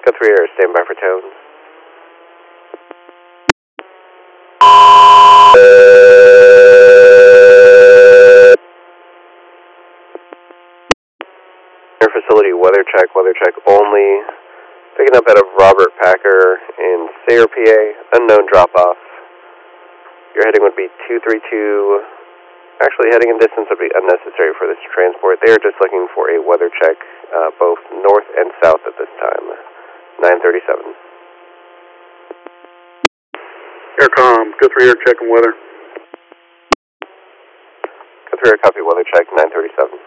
Go 3 Air, stand by for tones. Air facility, weather check only. Picking up out of Robert Packer in Sayre, PA, unknown drop-off. Your heading would be 232. Actually, heading in distance would be unnecessary for this transport. They are just looking for a weather check, both north and south at this time. 937. Aircom, go 3 Air, checking weather. Go 3 Air, copy weather check, 937.